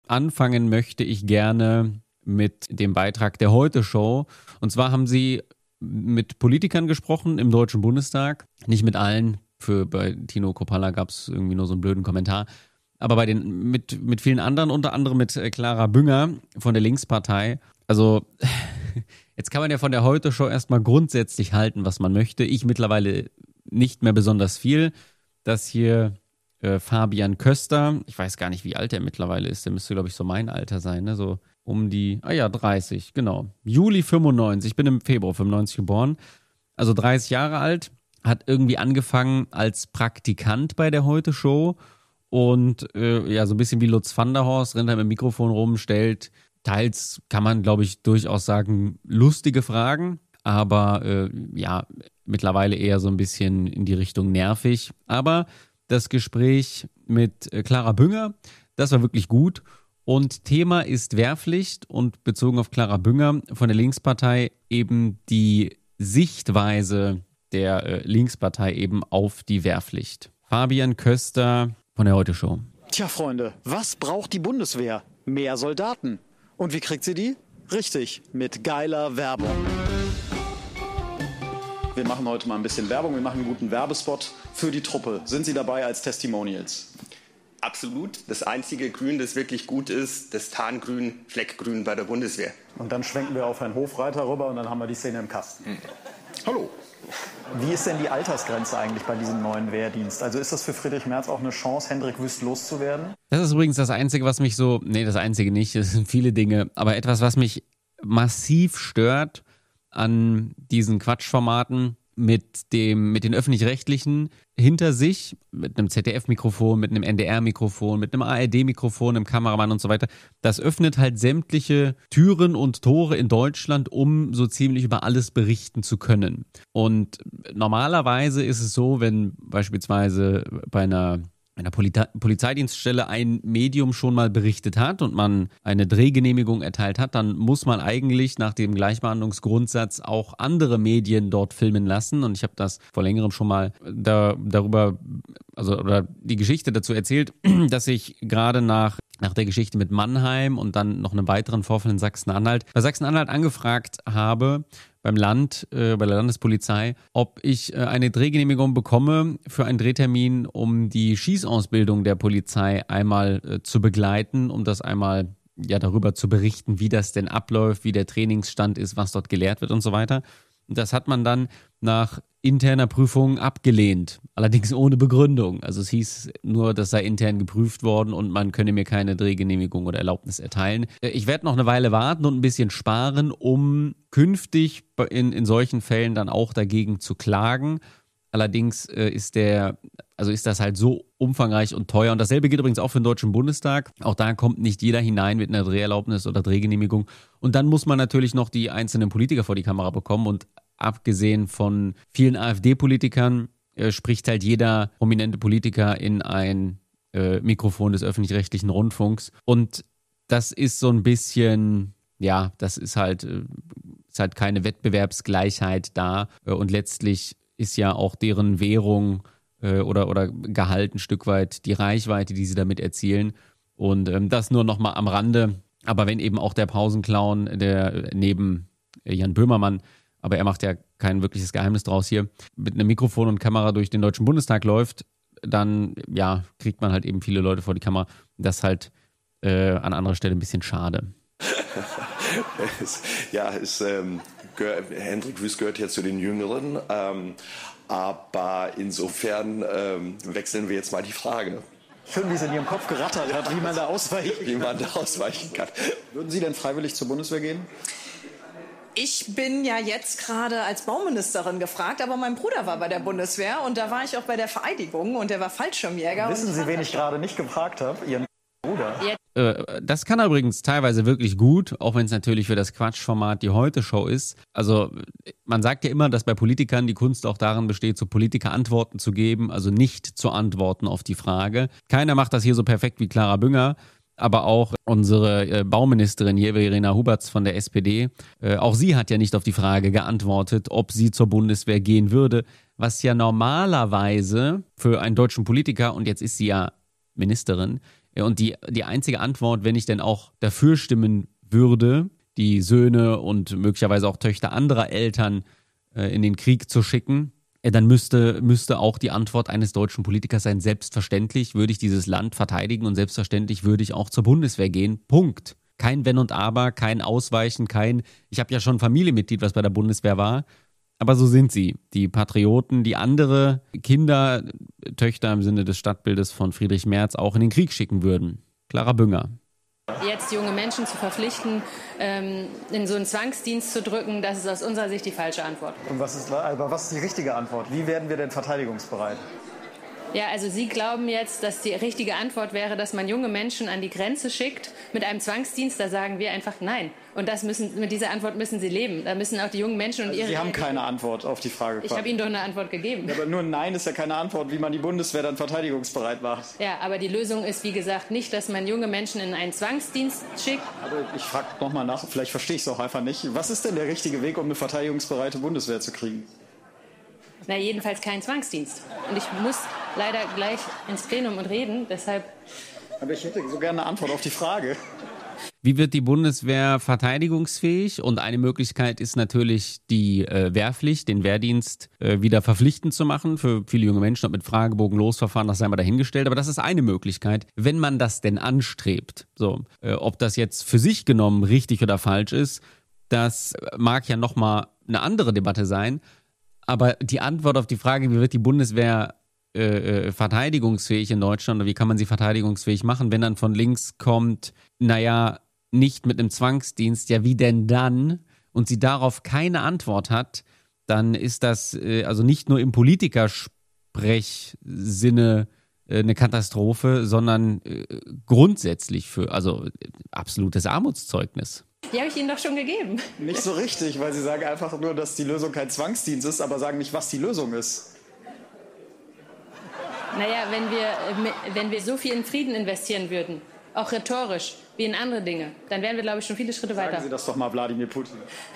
anfangen möchte ich gerne mit dem Beitrag der Heute-Show. Und zwar haben sie mit Politikern gesprochen im Deutschen Bundestag. Nicht mit allen. Bei Tino Kropalla gab es irgendwie nur so einen blöden Kommentar. Aber mit vielen anderen, unter anderem mit Clara Bünger von der Linkspartei. Also jetzt kann man ja von der Heute-Show erstmal grundsätzlich halten, was man möchte. Ich mittlerweile nicht mehr besonders viel. Das hier Fabian Köster, ich weiß gar nicht, wie alt er mittlerweile ist. Der müsste, glaube ich, so mein Alter sein, ne? So um die, 30, genau. Juli 95, ich bin im Februar 95 geboren. Also 30 Jahre alt, hat irgendwie angefangen als Praktikant bei der Heute-Show und so ein bisschen wie Lutz van der Horst, rennt da mit dem Mikrofon rum, stellt teils, kann man glaube ich durchaus sagen, lustige Fragen, aber mittlerweile eher so ein bisschen in die Richtung nervig. Aber das Gespräch mit Clara Bünger, das war wirklich gut. Und Thema ist Wehrpflicht und bezogen auf Clara Bünger von der Linkspartei eben die Sichtweise der Linkspartei eben auf die Wehrpflicht. Fabian Köster von der Heute-Show. Tja, Freunde, was braucht die Bundeswehr? Mehr Soldaten. Und wie kriegt sie die? Richtig, mit geiler Werbung. Wir machen heute mal ein bisschen Werbung. Wir machen einen guten Werbespot für die Truppe. Sind Sie dabei als Testimonials? Absolut. Das einzige Grün, das wirklich gut ist, das Tarngrün, Fleckgrün bei der Bundeswehr. Und dann schwenken wir auf Herrn Hofreiter rüber und dann haben wir die Szene im Kasten. Hallo. Wie ist denn die Altersgrenze eigentlich bei diesem neuen Wehrdienst? Also ist das für Friedrich Merz auch eine Chance, Hendrik Wüst loszuwerden? Das ist übrigens das Einzige, was mich das Einzige nicht, es sind viele Dinge, aber etwas, was mich massiv stört an diesen Quatschformaten mit den Öffentlich-Rechtlichen hinter sich, mit einem ZDF-Mikrofon, mit einem NDR-Mikrofon, mit einem ARD-Mikrofon, einem Kameramann und so weiter. Das öffnet halt sämtliche Türen und Tore in Deutschland, um so ziemlich über alles berichten zu können. Und normalerweise ist es so, wenn beispielsweise bei einer Polizeidienststelle ein Medium schon mal berichtet hat und man eine Drehgenehmigung erteilt hat, dann muss man eigentlich nach dem Gleichbehandlungsgrundsatz auch andere Medien dort filmen lassen. Und ich habe das vor längerem schon mal oder die Geschichte dazu erzählt, dass ich gerade nach der Geschichte mit Mannheim und dann noch einem weiteren Vorfall in Sachsen-Anhalt angefragt habe beim Land, bei der Landespolizei, ob ich eine Drehgenehmigung bekomme für einen Drehtermin, um die Schießausbildung der Polizei einmal zu begleiten, um das einmal darüber zu berichten, wie das denn abläuft, wie der Trainingsstand ist, was dort gelehrt wird und so weiter. Und das hat man dann nach interner Prüfung abgelehnt, allerdings ohne Begründung. Also es hieß nur, das sei intern geprüft worden und man könne mir keine Drehgenehmigung oder Erlaubnis erteilen. Ich werde noch eine Weile warten und ein bisschen sparen, um künftig in solchen Fällen dann auch dagegen zu klagen. Allerdings ist das halt so umfangreich und teuer. Und dasselbe gilt übrigens auch für den Deutschen Bundestag. Auch da kommt nicht jeder hinein mit einer Dreherlaubnis oder Drehgenehmigung. Und dann muss man natürlich noch die einzelnen Politiker vor die Kamera bekommen. Und abgesehen von vielen AfD-Politikern spricht halt jeder prominente Politiker in ein Mikrofon des öffentlich-rechtlichen Rundfunks. Und das ist so ein bisschen, das ist halt keine Wettbewerbsgleichheit da. Und letztlich ist ja auch deren Währung oder Gehalt ein Stück weit die Reichweite, die sie damit erzielen. Und das nur nochmal am Rande. Aber wenn eben auch der Pausenclown, der neben Jan Böhmermann, aber er macht ja kein wirkliches Geheimnis draus hier, mit einem Mikrofon und Kamera durch den Deutschen Bundestag läuft, dann kriegt man halt eben viele Leute vor die Kamera. Das ist halt an anderer Stelle ein bisschen schade. Hendrik Wüst gehört ja zu den Jüngeren, aber insofern wechseln wir jetzt mal die Frage. Schön, wie es in Ihrem Kopf gerattert hat, wie man da ausweichen kann. Würden Sie denn freiwillig zur Bundeswehr gehen? Ich bin ja jetzt gerade als Bauministerin gefragt, aber mein Bruder war bei der Bundeswehr und da war ich auch bei der Vereidigung und der war Fallschirmjäger. Wissen Sie, wen ich gerade nicht gefragt habe? Ihren Bruder. Das kann er übrigens teilweise wirklich gut, auch wenn es natürlich für das Quatschformat die Heute-Show ist. Also man sagt ja immer, dass bei Politikern die Kunst auch darin besteht, so Politiker Antworten zu geben, also nicht zu antworten auf die Frage. Keiner macht das hier so perfekt wie Clara Bünger. Aber auch unsere Bauministerin hier, Verena Huberts von der SPD, auch sie hat ja nicht auf die Frage geantwortet, ob sie zur Bundeswehr gehen würde, was ja normalerweise für einen deutschen Politiker, und jetzt ist sie ja Ministerin, Und die einzige Antwort, wenn ich denn auch dafür stimmen würde, die Söhne und möglicherweise auch Töchter anderer Eltern in den Krieg zu schicken, dann müsste auch die Antwort eines deutschen Politikers sein, selbstverständlich würde ich dieses Land verteidigen und selbstverständlich würde ich auch zur Bundeswehr gehen. Punkt. Kein Wenn und Aber, kein Ausweichen, ich habe ja schon ein Familienmitglied, was bei der Bundeswehr war, aber so sind sie. Die Patrioten, die andere Kinder, Töchter im Sinne des Stadtbildes von Friedrich Merz auch in den Krieg schicken würden. Clara Bünger. Jetzt junge Menschen zu verpflichten, in so einen Zwangsdienst zu drücken, das ist aus unserer Sicht die falsche Antwort. Und was ist die richtige Antwort? Wie werden wir denn verteidigungsbereit? Ja, also Sie glauben jetzt, dass die richtige Antwort wäre, dass man junge Menschen an die Grenze schickt mit einem Zwangsdienst. Da sagen wir einfach nein. Und mit dieser Antwort müssen Sie leben. Da müssen auch die jungen Menschen und ihre... Sie haben keine Antwort auf die Frage. Ich habe Ihnen doch eine Antwort gegeben. Ja, aber nur ein Nein ist ja keine Antwort, wie man die Bundeswehr dann verteidigungsbereit macht. Ja, aber die Lösung ist, wie gesagt, nicht, dass man junge Menschen in einen Zwangsdienst schickt. Aber ich frage nochmal nach, vielleicht verstehe ich es auch einfach nicht. Was ist denn der richtige Weg, um eine verteidigungsbereite Bundeswehr zu kriegen? Na, jedenfalls kein Zwangsdienst. Und ich muss leider gleich ins Plenum und reden, deshalb... Aber ich hätte so gerne eine Antwort auf die Frage. Wie wird die Bundeswehr verteidigungsfähig? Und eine Möglichkeit ist natürlich die Wehrpflicht, den Wehrdienst wieder verpflichtend zu machen für viele junge Menschen und mit Fragebogen Losverfahren, das sei mal dahingestellt. Aber das ist eine Möglichkeit, wenn man das denn anstrebt. So, ob das jetzt für sich genommen richtig oder falsch ist, das mag ja nochmal eine andere Debatte sein. Aber die Antwort auf die Frage, wie wird die Bundeswehr verteidigungsfähig in Deutschland oder wie kann man sie verteidigungsfähig machen, wenn dann von links kommt, naja, nicht mit einem Zwangsdienst, ja wie denn dann? Und sie darauf keine Antwort hat, dann ist das also nicht nur im Politikersprechsinne eine Katastrophe, sondern grundsätzlich absolutes Armutszeugnis. Die habe ich Ihnen doch schon gegeben. Nicht so richtig, weil Sie sagen einfach nur, dass die Lösung kein Zwangsdienst ist, aber sagen nicht, was die Lösung ist. Naja, wenn wir so viel in Frieden investieren würden, auch rhetorisch, wie in andere Dinge, dann wären wir, glaube ich, schon viele Schritte weiter. Sagen Sie das doch mal Wladimir Putin.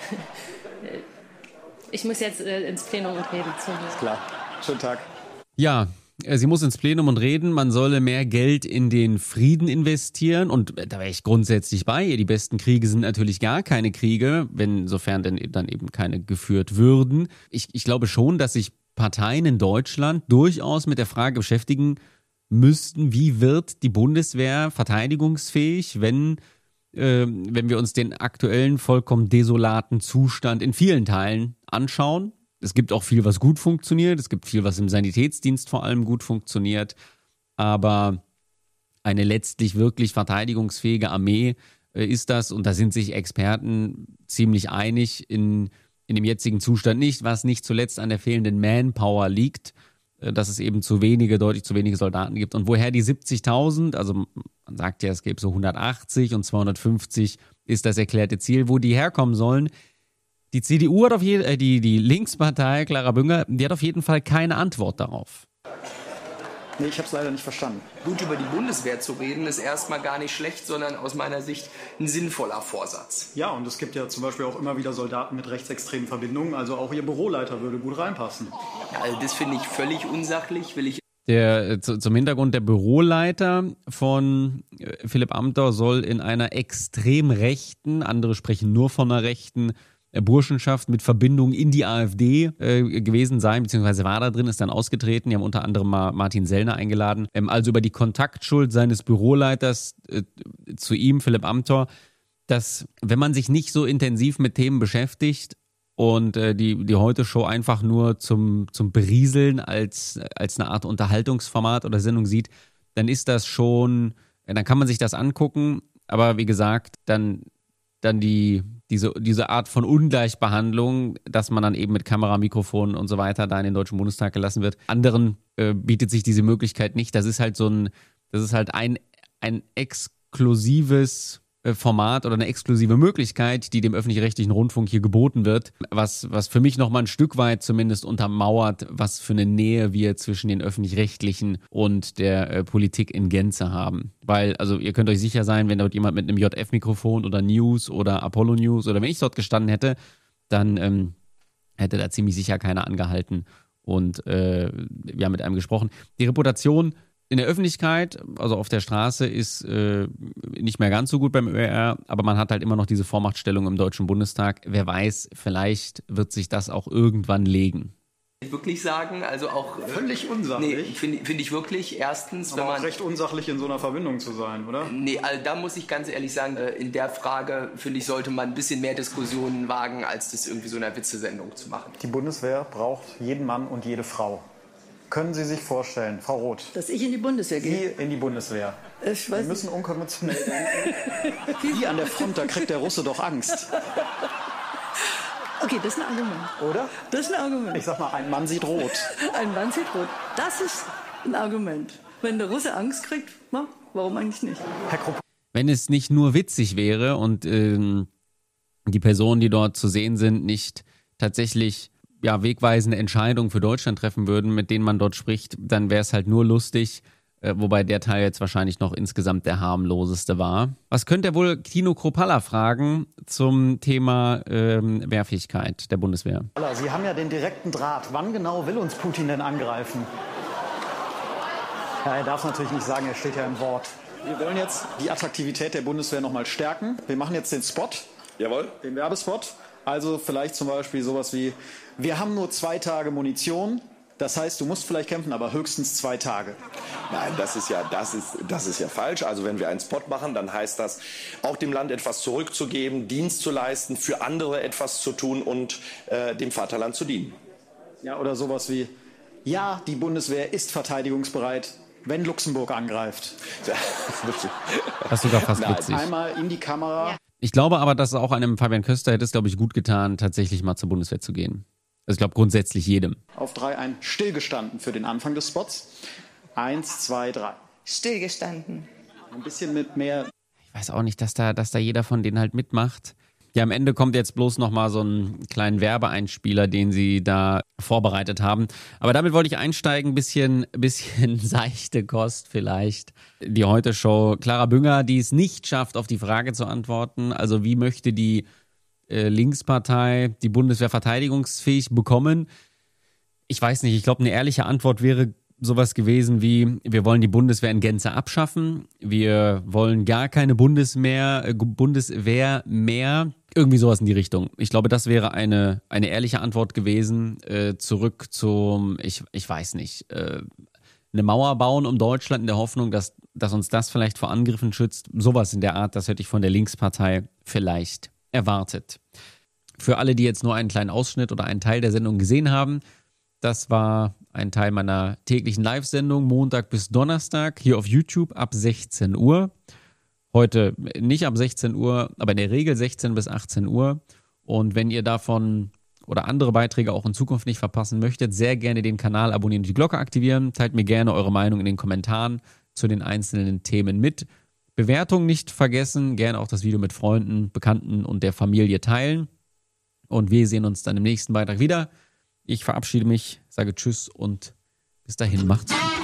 Ich muss jetzt ins Plenum und reden. Ist klar. Schönen Tag. Ja, sie muss ins Plenum und reden, man solle mehr Geld in den Frieden investieren und da wäre ich grundsätzlich bei ihr. Die besten Kriege sind natürlich gar keine Kriege, sofern denn dann eben keine geführt würden. Ich glaube schon, dass sich Parteien in Deutschland durchaus mit der Frage beschäftigen müssten, wie wird die Bundeswehr verteidigungsfähig, wenn wir uns den aktuellen vollkommen desolaten Zustand in vielen Teilen anschauen. Es gibt auch viel, was gut funktioniert. Es gibt viel, was im Sanitätsdienst vor allem gut funktioniert. Aber eine letztlich wirklich verteidigungsfähige Armee ist das, und da sind sich Experten ziemlich einig, in dem jetzigen Zustand nicht, was nicht zuletzt an der fehlenden Manpower liegt, dass es eben deutlich zu wenige Soldaten gibt. Und woher die 70.000, also man sagt ja, es gäbe so 180 und 250 ist das erklärte Ziel, wo die herkommen sollen. Die CDU hat die Linkspartei, Clara Bünger, die hat auf jeden Fall keine Antwort darauf. Nee, ich habe es leider nicht verstanden. Gut über die Bundeswehr zu reden, ist erstmal gar nicht schlecht, sondern aus meiner Sicht ein sinnvoller Vorsatz. Ja, und es gibt ja zum Beispiel auch immer wieder Soldaten mit rechtsextremen Verbindungen, also auch Ihr Büroleiter würde gut reinpassen. Ja, also das finde ich völlig unsachlich, Zum Hintergrund, der Büroleiter von Philipp Amthor soll in einer extrem rechten, andere sprechen nur von einer rechten Burschenschaft mit Verbindung in die AfD gewesen sein, beziehungsweise war da drin, ist dann ausgetreten. Die haben unter anderem Martin Sellner eingeladen. Also über die Kontaktschuld seines Büroleiters zu ihm, Philipp Amthor, dass, wenn man sich nicht so intensiv mit Themen beschäftigt und die Heute-Show einfach nur zum Berieseln als eine Art Unterhaltungsformat oder Sendung sieht, dann ist das schon, dann kann man sich das angucken, aber wie gesagt, dann diese Art von Ungleichbehandlung, dass man dann eben mit Kamera, Mikrofon und so weiter da in den Deutschen Bundestag gelassen wird. Anderen bietet sich diese Möglichkeit nicht. Das ist halt ein exklusives Format oder eine exklusive Möglichkeit, die dem öffentlich-rechtlichen Rundfunk hier geboten wird, was für mich nochmal ein Stück weit zumindest untermauert, was für eine Nähe wir zwischen den öffentlich-rechtlichen und der Politik in Gänze haben. Weil, also ihr könnt euch sicher sein, wenn dort jemand mit einem JF-Mikrofon oder News oder Apollo News oder wenn ich dort gestanden hätte, dann hätte da ziemlich sicher keiner angehalten und wir haben mit einem gesprochen. Die Reputation in der Öffentlichkeit, also auf der Straße, ist nicht mehr ganz so gut beim ÖR, aber man hat halt immer noch diese Vormachtstellung im Deutschen Bundestag. Wer weiß, vielleicht wird sich das auch irgendwann legen. Wirklich sagen, also auch Völlig unsachlich. Nee, finde ich wirklich. Erstens, Aber wenn man auch recht unsachlich in so einer Verbindung zu sein, oder? Nee, also da muss ich ganz ehrlich sagen, in der Frage, finde ich, sollte man ein bisschen mehr Diskussionen wagen, als das irgendwie so einer Witzesendung zu machen. Die Bundeswehr braucht jeden Mann und jede Frau. Können Sie sich vorstellen, Frau Roth, Dass ich in die Bundeswehr gehe? Sie in die Bundeswehr? Ich Wir weiß müssen unkonventionell denken. Die an der Front, da kriegt der Russe doch Angst, Okay, das ist ein Argument. oder? Das ist ein Argument. Ich sag mal, ein Mann sieht rot. Ein Mann sieht rot. Das ist ein Argument. Wenn der Russe Angst kriegt, na, warum eigentlich nicht? Herr Krupp, Wenn es nicht nur witzig wäre und die Personen, die dort zu sehen sind, nicht tatsächlich wegweisende Entscheidungen für Deutschland treffen würden, mit denen man dort spricht, dann wäre es halt nur lustig, wobei der Teil jetzt wahrscheinlich noch insgesamt der harmloseste war. Was könnte er wohl Tino Kruppalla fragen zum Thema Wehrfähigkeit der Bundeswehr? Sie haben ja den direkten Draht. Wann genau will uns Putin denn angreifen? Ja, er darf es natürlich nicht sagen, er steht ja im Wort. Wir wollen jetzt die Attraktivität der Bundeswehr nochmal stärken. Wir machen jetzt den Spot, Jawohl. den Werbespot. Also vielleicht zum Beispiel sowas wie, wir haben nur 2 Tage Munition. Das heißt, du musst vielleicht kämpfen, aber höchstens 2 Tage. Nein, das ist ja falsch. Also wenn wir einen Spot machen, dann heißt das, auch dem Land etwas zurückzugeben, Dienst zu leisten, für andere etwas zu tun und dem Vaterland zu dienen. Ja, oder sowas wie, ja, die Bundeswehr ist verteidigungsbereit, wenn Luxemburg angreift. Das ist sogar fast Nein, witzig. Einmal in die Kamera. Ich glaube aber, dass auch einem Fabian Köster hätte es, glaube ich, gut getan, tatsächlich mal zur Bundeswehr zu gehen. Also ich glaube grundsätzlich jedem. Auf 3 ein stillgestanden für den Anfang des Spots. 1, 2, 3. Stillgestanden. Ein bisschen mit mehr. Ich weiß auch nicht, dass da jeder von denen halt mitmacht. Ja, am Ende kommt jetzt bloß nochmal so ein kleinen Werbeeinspieler, den sie da vorbereitet haben. Aber damit wollte ich einsteigen, bisschen seichte Kost vielleicht. Die Heute-Show, Clara Bünger, die es nicht schafft, auf die Frage zu antworten. Also wie möchte die Linkspartei die Bundeswehr verteidigungsfähig bekommen? Ich weiß nicht, ich glaube, eine ehrliche Antwort wäre sowas gewesen wie, wir wollen die Bundeswehr in Gänze abschaffen, wir wollen gar keine Bundeswehr mehr, irgendwie sowas in die Richtung. Ich glaube, das wäre eine ehrliche Antwort gewesen. Zurück zum, ich weiß nicht, eine Mauer bauen um Deutschland in der Hoffnung, dass uns das vielleicht vor Angriffen schützt. Sowas in der Art, das hätte ich von der Linkspartei vielleicht erwartet. Für alle, die jetzt nur einen kleinen Ausschnitt oder einen Teil der Sendung gesehen haben, das war ein Teil meiner täglichen Live-Sendung, Montag bis Donnerstag, hier auf YouTube ab 16 Uhr. Heute nicht ab 16 Uhr, aber in der Regel 16 bis 18 Uhr. Und wenn ihr davon oder andere Beiträge auch in Zukunft nicht verpassen möchtet, sehr gerne den Kanal abonnieren und die Glocke aktivieren. Teilt mir gerne eure Meinung in den Kommentaren zu den einzelnen Themen mit. Bewertung nicht vergessen, gerne auch das Video mit Freunden, Bekannten und der Familie teilen. Und wir sehen uns dann im nächsten Beitrag wieder. Ich verabschiede mich, sage Tschüss und bis dahin, macht's gut.